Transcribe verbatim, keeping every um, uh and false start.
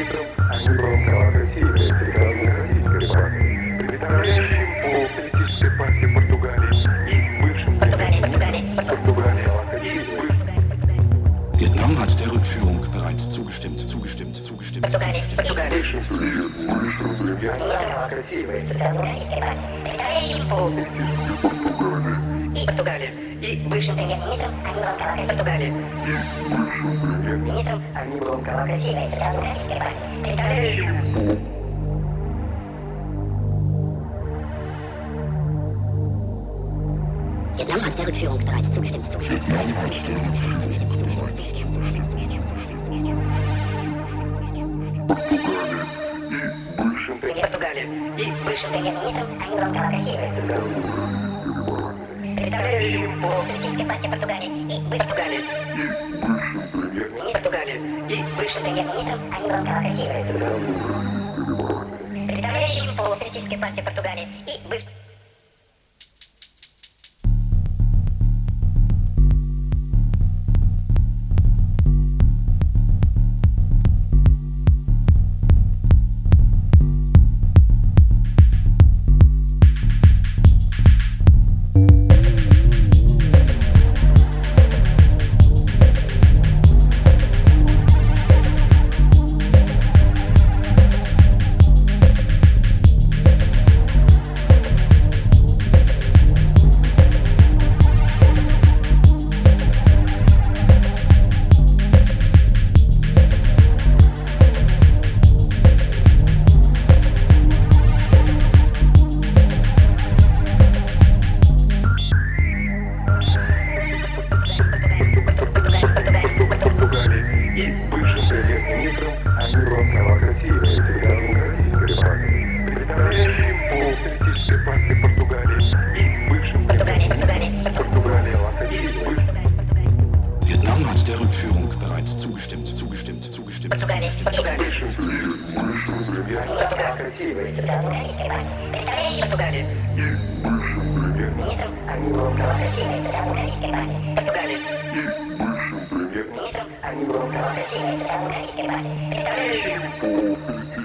министром Анибалом Калакаси является российской партии, представляющим по политической партии Португалии и бывшим премьер-министром Португалии Калакаси. Vietnam hat der Rückführung bereits zugestimmt, zugestimmt, zugestimmt. Бывшим бывшим премьер-министром Калакаси является представляющим по и Португалию, и бывшим премьер-министром Анибалом Калакаси Португалии. Министром Анибалом Калакаси является российской партии, представляющим Vietnam hat der Rückführung bereits zugestimmt, zugestimmt, zugestimmt, zugestimmt, zugestimmt, zugestimmt, zugestimmt, zugestimmt, zugestimmt, zugestimmt, zugestimmt, Португалию и бывшим премьер-министром Анибалом Калакаси является представляющим по политической партии Португалии и Португалии. Португалию и бывшим премьер-министром Анибалом Калакаси является представляющим по политической партии Португалии и бывшим Анибалом Калакаси является российской партии, представляющим по